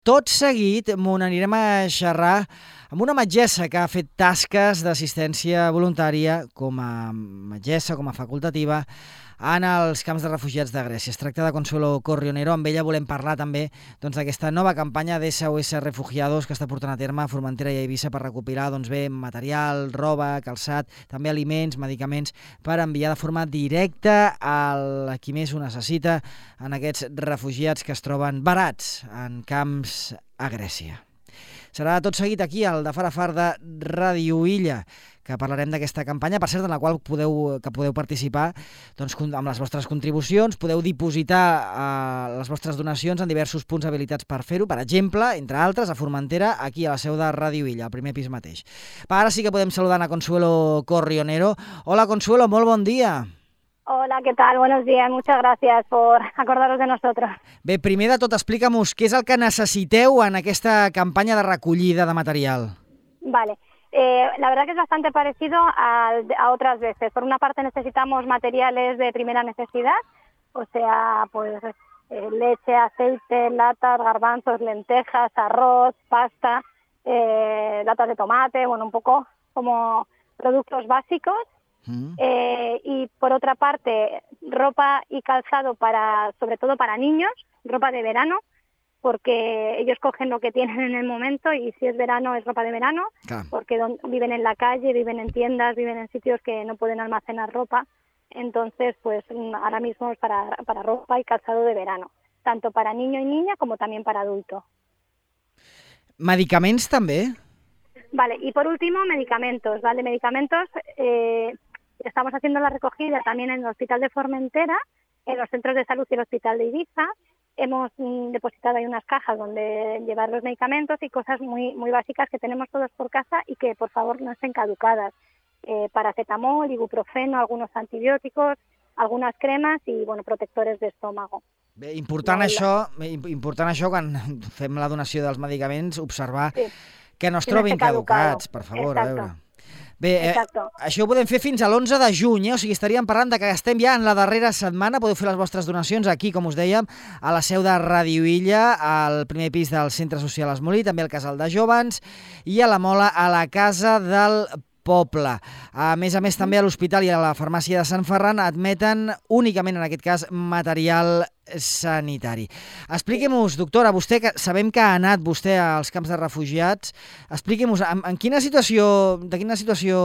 Tot seguit n'anirem a xerrar amb una metgessa que ha fet tasques d'assistència voluntària com a metgessa, com a facultativa, en els camps de refugiats de Grècia. Es tracta de Consuelo Corrionero. Amb ella volem parlar també d'aquesta nova campanya d'SOS Refugiados que està portant a terme a Formentera i a Eivissa per recopilar material, roba, calçat, també aliments, medicaments, per enviar de forma directa a qui més ho necessita en aquests refugiats que es troben varats en camps a Grècia. Serà tot seguit aquí, al de Far a Far de Ràdio Illa, que parlarem d'aquesta campanya, per cert, en la qual podeu participar amb les vostres contribucions, podeu dipositar les vostres donacions en diversos punts habilitats per fer-ho, per exemple, entre altres, a Formentera, aquí a la seu de Ràdio Illa, al primer pis mateix. Ara sí que podem saludar a Consuelo Corrionero. Hola, Consuelo, molt bon dia. Hola, ¿qué tal? Buenos días. Muchas gracias por acordaros de nosotros. Bé, primer de tot, explica'm-nos què és el que necessiteu en aquesta campanya de recollida de material. Vale. La verdad que es bastante parecido a otras veces. Por una parte necesitamos materiales de primera necesidad, o sea, pues leche, aceite, latas, garbanzos, lentejas, arroz, pasta, latas de tomate, bueno, un poco como productos básicos. Y por otra parte, ropa y calzado sobre todo para niños, ropa de verano, porque ellos cogen lo que tienen en el momento y si es verano es ropa de verano, claro. Porque viven en la calle, viven en tiendas, viven en sitios que no pueden almacenar ropa, entonces pues ahora mismo es para ropa y calzado de verano, tanto para niño y niña como también para adulto. ¿Medicamentos también? Vale, y por último medicamentos, ¿vale? Medicamentos, estamos haciendo la recogida también en el Hospital de Formentera, en los centros de salud y el Hospital de Eivissa. Hemos depositado ahí unas cajas donde llevar los medicamentos y cosas muy, muy básicas que tenemos todos por casa y que por favor no estén caducadas. Paracetamol, ibuprofeno, algunos antibióticos, algunas cremas i bueno, protectores d'estómago. Bé, important això quan fem la donació dels medicaments, observar que no es trobin caducats, per favor, a veure. Bé, això ho podem fer fins a l'11 de juny, o sigui, estaríem parlant de que estem ja en la darrera setmana, podeu fer les vostres donacions aquí, com us dèiem, a la seu de Ràdio Illa, al primer pis del Centre Social Esmolí, també al Casal de Jóvens, i a la Mola, a la Casa del Poble. A més, també a l'Hospital i a la Farmàcia de Sant Ferran admeten únicament, en aquest cas, material sanitari. Expliquem-nos, doctora, vostè, que sabem que ha anat vostè als camps de refugiats, expliquem-nos de quina situació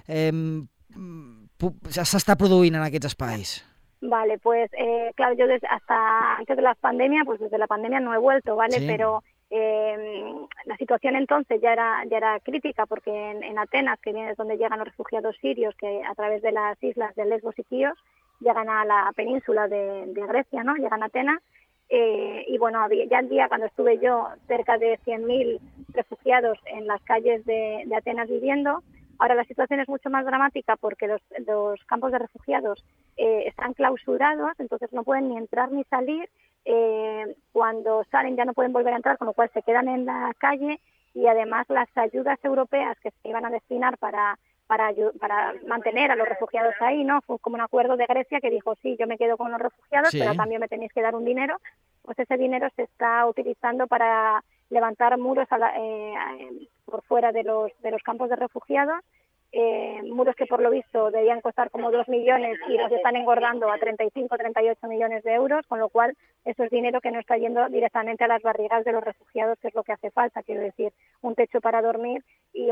s'està produint en aquests espais. Vale, pues claro, yo hasta antes de la pandemia, pues desde la pandemia no he vuelto, ¿vale? Sí. Pero la situación entonces ya era crítica porque en Atenas, que es donde llegan los refugiados sirios, que a través de las islas de Lesbos y Quíos llegan a la península de Grecia, ¿no? Llegan a Atenas y bueno, ya el día cuando estuve yo cerca de 100.000 refugiados en las calles de Atenas viviendo. Ahora la situación es mucho más dramática porque los campos de refugiados están clausurados, entonces no pueden ni entrar ni salir. Cuando salen ya no pueden volver a entrar, con lo cual se quedan en la calle y además las ayudas europeas que se iban a destinar para mantener a los refugiados ahí, ¿no? Fue como un acuerdo de Grecia que dijo, sí, yo me quedo con los refugiados, sí, pero a cambio me tenéis que dar un dinero. Pues ese dinero se está utilizando para levantar muros por fuera de los campos de refugiados, muros que por lo visto debían costar como 2 millones y los están engordando a 35, 38 millones de euros, con lo cual eso es dinero que no está yendo directamente a las barrigas de los refugiados, que es lo que hace falta, quiero decir, un techo para dormir y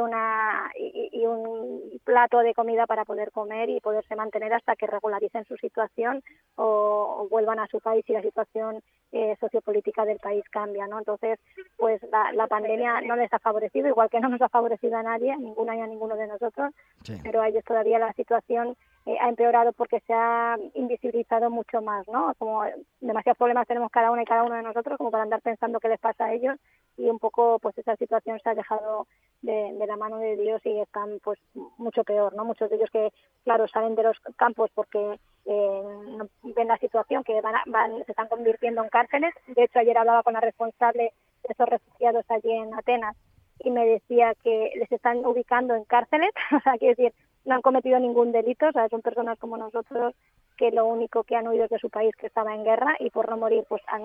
un plato de comida para poder comer y poderse mantener hasta que regularicen su situación o vuelvan a su país y la situación sociopolítica del país cambia, ¿no? Entonces, pues la pandemia no les ha favorecido, igual que no nos ha favorecido a nadie, a ninguna y a ninguno de nosotros, sí, pero a ellos todavía la situación ha empeorado porque se ha invisibilizado mucho más, ¿no? Como demasiados problemas tenemos cada una y cada uno de nosotros como para andar pensando qué les pasa a ellos y un poco pues esa situación se ha dejado de la mano de Dios y están pues mucho peor, ¿no? Muchos de ellos que, claro, salen de los campos porque no ven la situación, que se están convirtiendo en cárceles. De hecho, ayer hablaba con la responsable de esos refugiados allí en Atenas y me decía que les están ubicando en cárceles, o sea, quiere decir, no han cometido ningún delito, o sea, son personas como nosotros que lo único que han huido es de su país, que estaba en guerra, y por no morir pues han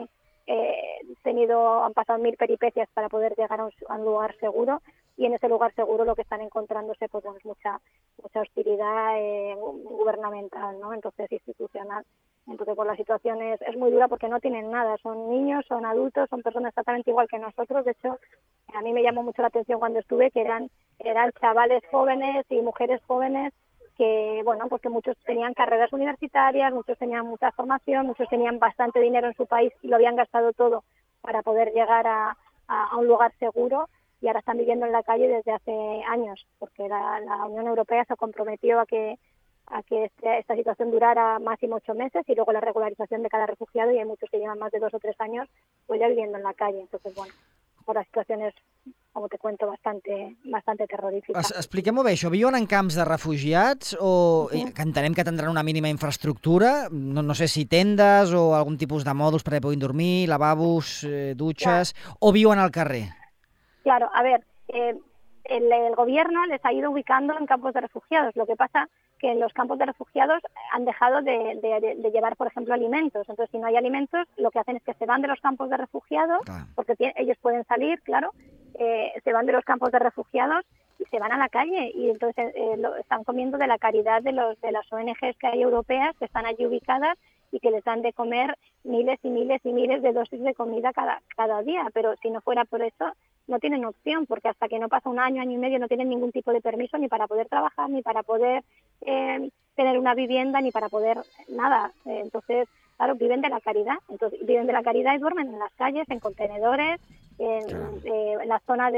han pasado 1000 peripecias para poder llegar a un lugar seguro, y en ese lugar seguro lo que están encontrándose pues bueno, es mucha hostilidad gubernamental, ¿no? Entonces institucional. Entonces pues la situación es muy dura porque no tienen nada, son niños, son adultos, son personas exactamente igual que nosotros. De hecho, a mí me llamó mucho la atención cuando estuve que eran chavales jóvenes y mujeres jóvenes que, bueno, pues que muchos tenían carreras universitarias, muchos tenían mucha formación, muchos tenían bastante dinero en su país y lo habían gastado todo para poder llegar a un lugar seguro, y ahora están viviendo en la calle desde hace años, porque la Unión Europea se comprometió a que esta situación durara máximo 8 meses y luego la regularización de cada refugiado, y hay muchos que llevan más de 2 o 3 años pues ya viviendo en la calle. Entonces, bueno, por la situación es, como te cuento, bastante terrorífica. Expliquem-ho bé, això viuen en camps de refugiats o que entenem que tindran una mínima infraestructura, no sé si tendes o algun tipus de mòduls perquè puguin dormir, lavabos, dutxes, o viuen al carrer? Claro, a ver, el gobierno les ha ido ubicando en campos de refugiados. Lo que pasa que en los campos de refugiados han dejado de llevar, por ejemplo, alimentos. Entonces, si no hay alimentos, lo que hacen es que se van de los campos de refugiados, porque ellos pueden salir, claro, se van de los campos de refugiados y se van a la calle. Y entonces están comiendo de la caridad de las ONGs que hay europeas, que están allí ubicadas y que les dan de comer miles y miles y miles de dosis de comida cada día. Pero si no fuera por eso, no tienen opción, porque hasta que no pasa un año y medio no tienen ningún tipo de permiso ni para poder trabajar, ni para poder tener una vivienda, ni para poder nada. Entonces, claro, viven de la caridad. Entonces, viven de la caridad y duermen en las calles, en contenedores, en la zona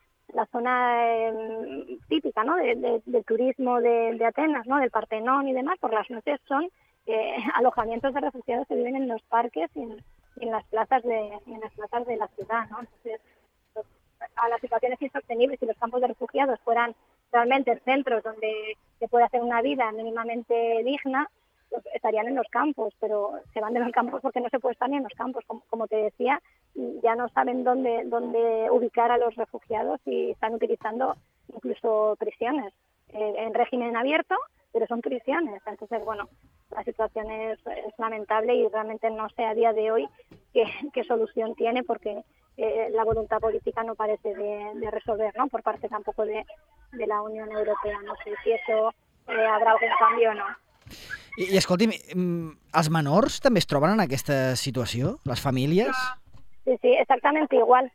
típica, ¿no? del turismo de Atenas, ¿no? Del Partenón y demás. Por las noches son alojamientos de refugiados que viven en los parques y en las plazas de la ciudad, ¿no? Entonces, la situación es insostenible. Si los campos de refugiados fueran realmente centros donde se puede hacer una vida mínimamente digna, pues estarían en los campos, pero se van de los campos porque no se puede estar ni en los campos. Como te decía, ya no saben dónde ubicar a los refugiados y están utilizando incluso prisiones en régimen abierto, pero son prisiones. Entonces, bueno, la situación es lamentable y realmente no sé a día de hoy qué solución tiene, porque la voluntad política no parece de resolver, ¿no? Por parte tampoco de la Unión Europea. No sé si eso habrá algún cambio o no. I escolti'm, els menors també es troben en aquesta situació, les famílies? Sí, exactamente igual.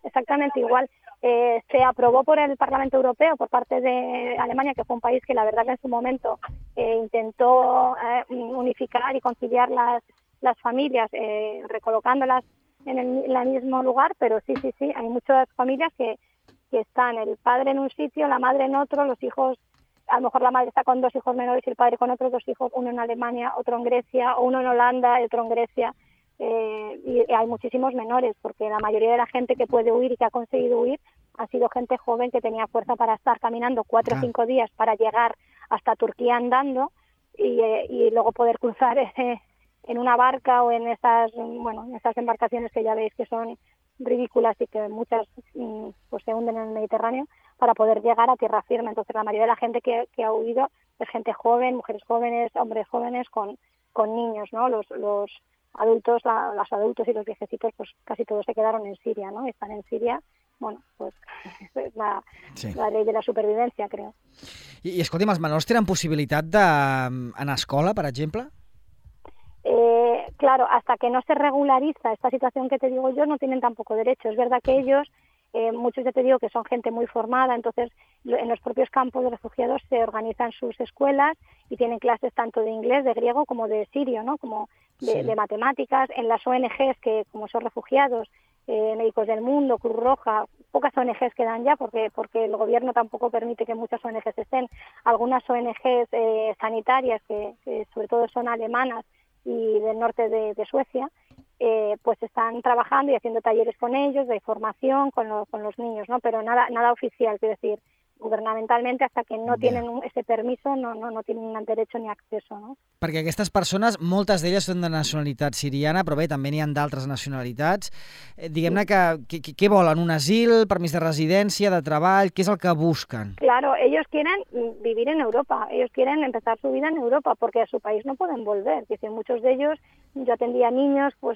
Se aprobó por el Parlamento Europeo, por parte de Alemania, que fue un país que la verdad que en su momento intentó unificar y conciliar las familias, recolocándolas en el mismo lugar, pero sí, hay muchas familias que están el padre en un sitio, la madre en otro, los hijos, a lo mejor la madre está con 2 hijos menores y el padre con otros 2 hijos, uno en Alemania, otro en Grecia, o uno en Holanda y otro en Grecia. Y hay muchísimos menores, porque la mayoría de la gente que puede huir y que ha conseguido huir ha sido gente joven que tenía fuerza para estar caminando 4 o 5 días para llegar hasta Turquía andando y luego poder cruzar en una barca o en esas embarcaciones que ya veis que son ridículas y que muchas pues se hunden en el Mediterráneo, para poder llegar a tierra firme. Entonces la mayoría de la gente que ha huido es gente joven, mujeres jóvenes, hombres jóvenes con niños, ¿no? Los adultos, los adultos y los viejecitos, pues casi todos se quedaron en Siria, ¿no? Están en Siria, bueno, pues es la ley de la supervivencia, creo. I escolti'm, els menors tenen possibilitat d'anar a escola, per exemple? Claro, hasta que no se regulariza esta situación que te digo yo, no tienen tampoco derecho. Es verdad que ellos, muchos ya te digo que son gente muy formada, entonces en los propios campos de refugiados se organizan sus escuelas y tienen clases tanto de inglés, de griego, como de sirio, ¿no? Como de matemáticas. En las ONGs, que como son refugiados, Médicos del Mundo, Cruz Roja, pocas ONGs quedan ya porque el gobierno tampoco permite que muchas ONGs estén. Algunas ONGs sanitarias, que sobre todo son alemanas y del norte de Suecia, pues están trabajando y haciendo talleres con ellos, de formación con los niños, ¿no? Pero nada oficial, quiero decir, gubernamentalmente, hasta que no tienen ese permiso, no tienen derecho ni acceso, no? Perquè aquestes persones, moltes d'elles són de nacionalitat siriana, però bé, també n'hi ha d'altres nacionalitats. Diguem-ne que què volen? Un asil, permís de residència, de treball? Què és el que busquen? Claro, ellos quieren vivir en Europa, ellos quieren empezar su vida en Europa, porque a su país no pueden volver. Dicen, muchos de ellos, yo atendía niños, pues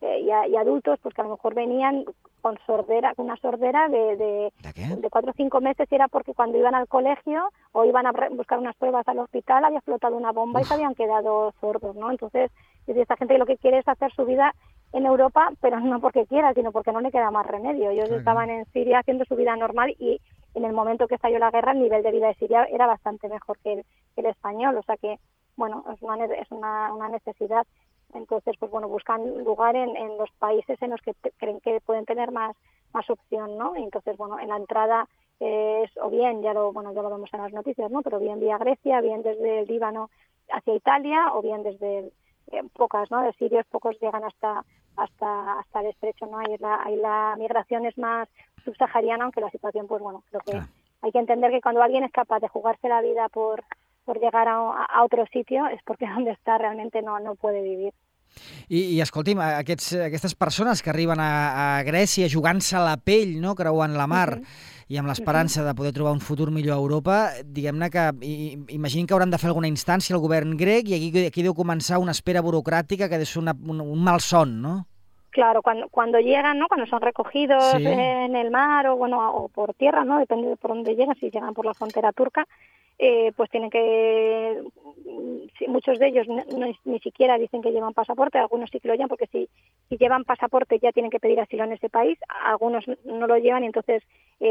y adultos, pues que a lo mejor venían con una sordera de 4 o 5 meses, y era porque cuando iban al colegio o iban a buscar unas pruebas al hospital había explotado una bomba y se habían quedado sordos, ¿no? Entonces, esta gente lo que quiere es hacer su vida en Europa, pero no porque quiera, sino porque no le queda más remedio. Ellos estaban en Siria haciendo su vida normal, y en el momento que estalló la guerra el nivel de vida de Siria era bastante mejor que el español, o sea que, bueno, es una necesidad. Entonces, pues bueno, buscan lugar en los países en los que creen que pueden tener más opción, ¿no? Y entonces, bueno, en la entrada es o bien, ya lo vemos en las noticias, ¿no? Pero bien vía Grecia, bien desde el Líbano hacia Italia, o bien desde pocas, ¿no? De sirios pocos llegan hasta el estrecho, ¿no? Ahí la migración es más subsahariana, aunque la situación, pues bueno, creo que hay que entender que cuando alguien es capaz de jugarse la vida por llegar a otro sitio, és perquè on està realment no puede vivir. I escolti'm, aquestes persones que arriben a Grècia jugant-se la pell, no?, creuant la mar, i amb l'esperança de poder trobar un futur millor a Europa, diguem-ne que imaginin que hauran de fer alguna instància al govern grec, i aquí deu començar una espera burocràtica que deu ser un malson, ¿no? Claro, cuando llegan, ¿no? Cuando son recogidos en el mar o por tierra, ¿no? Depende de por dónde llegan, si llegan por la frontera turca, pues tienen que, muchos de ellos ni siquiera dicen que llevan pasaporte, algunos sí que lo llevan, porque si llevan pasaporte ya tienen que pedir asilo en ese país, algunos no lo llevan y entonces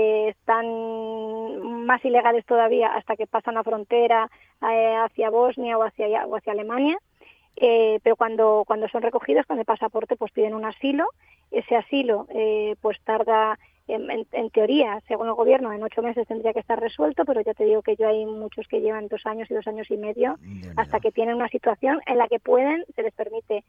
están más ilegales todavía hasta que pasan la frontera hacia Bosnia o hacia Alemania. Pero cuando son recogidos con el pasaporte, pues piden un asilo. Ese asilo pues tarda, en teoría, según el gobierno, en 8 meses tendría que estar resuelto, pero ya te digo que hay muchos que llevan 2 años y 2 años y medio hasta que tienen una situación en la que se les permite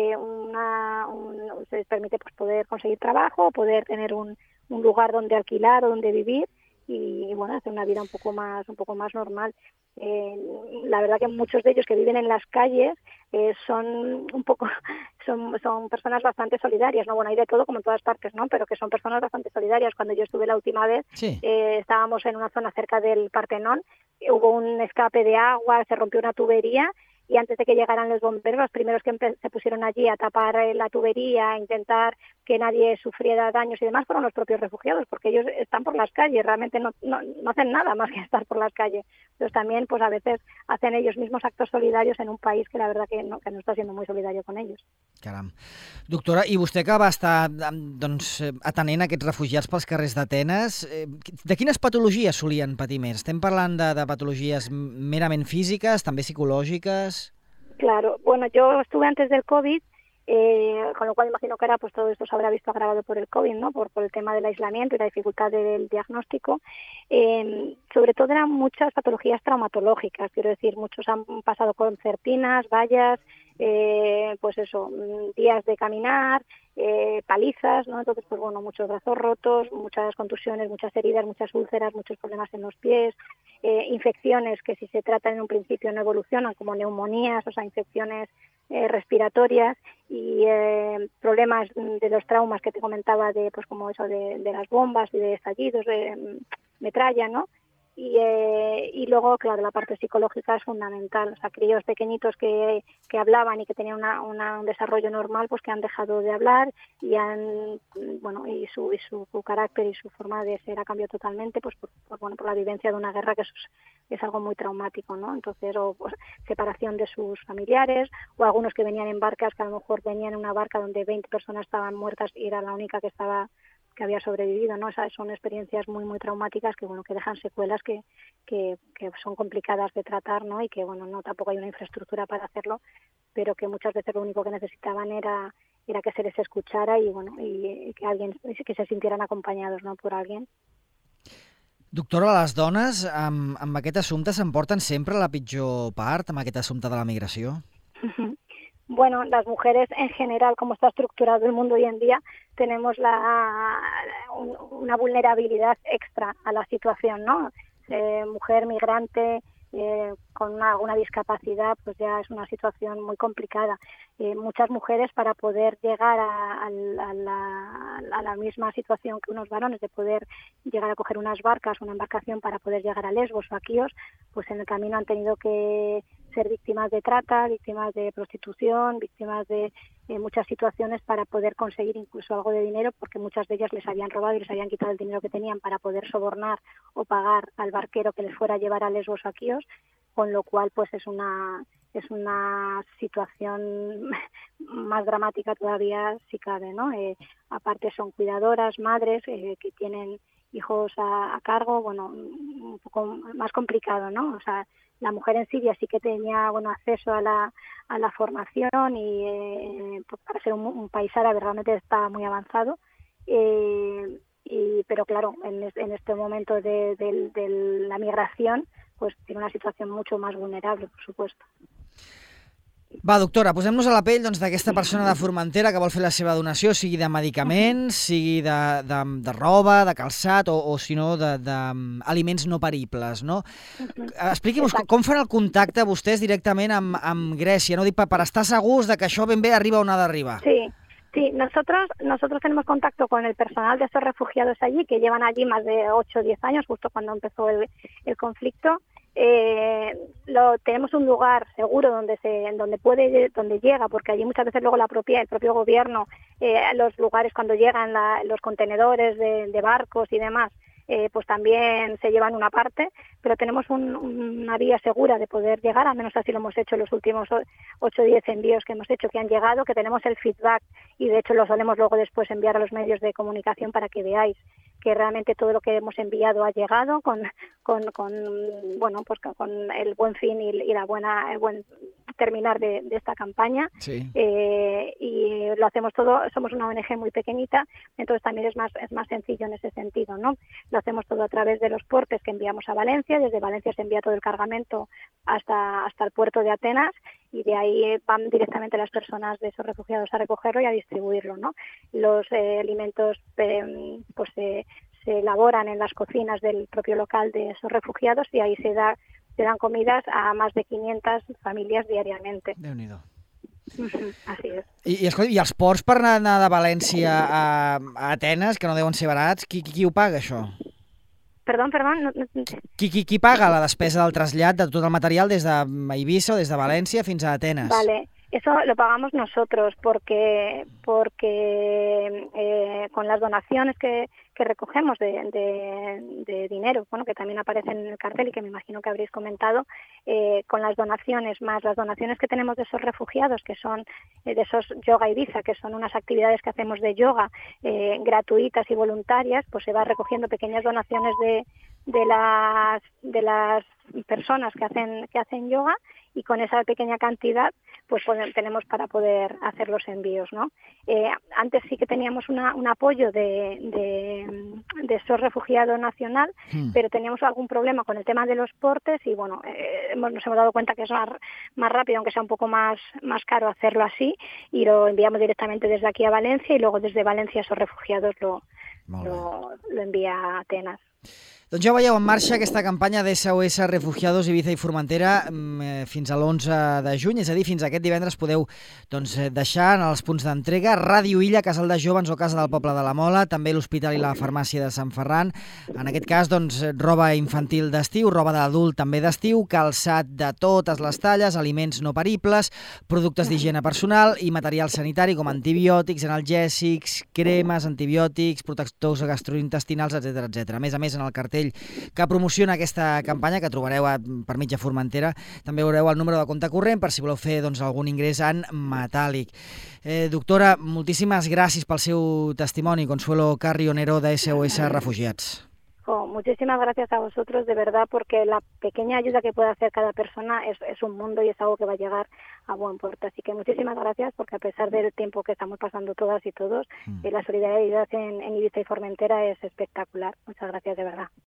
pues poder conseguir trabajo, poder tener un lugar donde alquilar o donde vivir y bueno, hacer una vida un poco más normal. La verdad que muchos de ellos que viven en las calles son personas bastante solidarias, ¿no? Bueno, hay de todo como en todas partes, ¿no? Pero que son personas bastante solidarias. Cuando yo estuve la última vez, estábamos en una zona cerca del Partenón, hubo un escape de agua, se rompió una tubería, y antes de que llegaran los bomberos, los primeros que se pusieron allí a tapar la tubería, a intentar que nadie sufriera daños y demás, fueron los propios refugiados, porque ellos están por las calles, realmente no hacen nada más que estar por las calles. Entonces también, pues a veces hacen ellos mismos actos solidarios en un país que la verdad que no està siendo muy solidario con ellos. Caram. Doctora, i vostè que va estar atenent aquests refugiats pels carrers d'Atenes, de quines patologies solien patir més? Estem parlant de patologies merament físiques, també psicològiques? Claro, bueno, yo estuve antes del COVID, con lo cual imagino que ahora pues todo esto se habrá visto agravado por el COVID, ¿no? Por el tema del aislamiento y la dificultad del diagnóstico. Sobre todo eran muchas patologías traumatológicas, quiero decir, muchos han pasado con cerpinas, vallas, pues eso, días de caminar, palizas, ¿no? Entonces, pues bueno, muchos brazos rotos, muchas contusiones, muchas heridas, muchas úlceras, muchos problemas en los pies, infecciones que si se tratan en un principio no evolucionan, como neumonías, o sea, infecciones respiratorias, y problemas de los traumas que te comentaba, de pues como eso de las bombas y de estallidos de metralla, ¿no? Y luego, claro, la parte psicológica es fundamental. O sea, críos pequeñitos que hablaban y que tenían un desarrollo normal, pues que han dejado de hablar y su carácter y su forma de ser ha cambiado totalmente, pues por la vivencia de una guerra, que es algo muy traumático, ¿no? Entonces, o pues, separación de sus familiares, o algunos que venían en barcas, que a lo mejor venían en una barca donde 20 personas estaban muertas y era la única que había sobrevivido, ¿no? O sea, son experiencias muy muy traumáticas que dejan secuelas que son complicadas de tratar, ¿no? Y que no tampoco hay una infraestructura para hacerlo, pero que muchas veces lo único que necesitaban era que se les escuchara y que se sintieran acompañados, ¿no? Por alguien. Doctora, les dones amb aquest assumpte s'emporten sempre la pitjor part, amb aquest assumpte de la migració? Bueno, las mujeres en general, como está estructurado el mundo hoy en día, tenemos una vulnerabilidad extra a la situación, ¿no? Mujer migrante con alguna discapacidad, pues ya es una situación muy complicada. Muchas mujeres, para poder llegar a la misma situación que unos varones, de poder llegar a coger unas barcas, una embarcación para poder llegar a Lesbos o a Quíos, pues en el camino han tenido que ser víctimas de trata, víctimas de prostitución, víctimas de muchas situaciones para poder conseguir incluso algo de dinero, porque muchas de ellas les habían robado y les habían quitado el dinero que tenían para poder sobornar o pagar al barquero que les fuera a llevar a Lesbos o a Quíos, con lo cual pues es una situación más dramática todavía si cabe, ¿no? Aparte son cuidadoras, madres que tienen hijos a cargo, bueno, un poco más complicado, ¿no? O sea, la mujer en Siria sí que tenía acceso a la formación y para ser un país árabe realmente está muy avanzado, pero claro, en este momento de la migración pues tiene una situación mucho más vulnerable, por supuesto. Va, doctora, posem-nos a la pell d'aquesta persona de Formentera que vol fer la seva donació, sigui de medicaments, sigui de roba, de calçat o si no, d'aliments no peribles, no? Expliqui-nos com fan el contacte vostès directament amb Grècia, no? Dic per estar segurs de que això ben bé arriba on ha d'arribar. Sí, nosotros tenemos contacto con el personal de estos refugiados allí, que llevan allí más de 8 o 10 años, justo cuando empezó el conflicto. Tenemos un lugar seguro donde llega, porque allí muchas veces luego el propio gobierno, los lugares cuando llegan los contenedores de barcos y demás, pues también se llevan una parte, pero tenemos una vía segura de poder llegar, al menos así lo hemos hecho los últimos 8 o 10 envíos que hemos hecho, que han llegado, que tenemos el feedback y de hecho lo solemos luego después enviar a los medios de comunicación para que veáis que realmente todo lo que hemos enviado ha llegado con el buen fin y el buen terminar de esta campaña. Sí. Y lo hacemos todo, somos una ONG muy pequeñita, entonces también es más sencillo en ese sentido, ¿no? Lo hacemos todo a través de los portes que enviamos a Valencia, desde Valencia se envía todo el cargamento hasta el puerto de Atenas y de ahí van directamente las personas de esos refugiados a recogerlo y a distribuirlo, ¿no? Los alimentos pues se elaboran en las cocinas del propio local de esos refugiados y ahí se dan comidas a más de 500 familias diariamente. Déu-n'hi-do. Así es. I els ports per anar de València a Atenes, que no deuen ser barats, qui ho paga, això? Perdón. Qui paga la despesa del trasllat de tot el material des d'Eivissa o des de València fins a Atenes? Vale, eso lo pagamos nosotros porque con las donaciones que recogemos de dinero, bueno, que también aparecen en el cartel y que me imagino que habréis comentado, con las donaciones más las donaciones que tenemos de esos refugiados, que son de esos Yoga Ibiza, que son unas actividades que hacemos de yoga gratuitas y voluntarias, pues se va recogiendo pequeñas donaciones de las personas que hacen yoga y con esa pequeña cantidad pues tenemos para poder hacer los envíos, ¿no? Antes sí que teníamos un apoyo de SOS Refugiado Nacional, pero teníamos algún problema con el tema de los portes y bueno, nos hemos dado cuenta que es más rápido, aunque sea un poco más caro hacerlo así, y lo enviamos directamente desde aquí a Valencia y luego desde Valencia SOS Refugiados lo envía a Atenas. Doncs ja veieu en marxa aquesta campanya d'SOS Refugiados Ibiza i Formentera fins a l'11 de juny, és a dir, fins a aquest divendres podeu deixar en els punts d'entrega Ràdio Illa, Casal de Jóvens o Casa del Poble de la Mola, també l'Hospital i la Farmàcia de Sant Ferran. En aquest cas, roba infantil d'estiu, roba d'adult també d'estiu, calçat de totes les talles, aliments no peribles, productes d'higiene personal i material sanitari com antibiòtics, analgèsics, cremes, antibiòtics, protectors gastrointestinals, etc. A més, en el cartell que promociona aquesta campanya, que trobareu per mitja Formentera, també veureu el número de compte corrent per si voleu fer algun ingrés en metàl·lic. Doctora, moltíssimes gràcies pel seu testimoni. Consuelo Carrionero de SOS Refugiats. Muchísimas gracias a vosotros, de verdad, porque la pequeña ayuda que puede hacer cada persona es un mundo y es algo que va a llegar a buen puerto. Así que muchísimas gracias, porque a pesar del tiempo que estamos pasando todas y todos, la solidaridad en Ibiza y Formentera es espectacular. Muchas gracias, de verdad.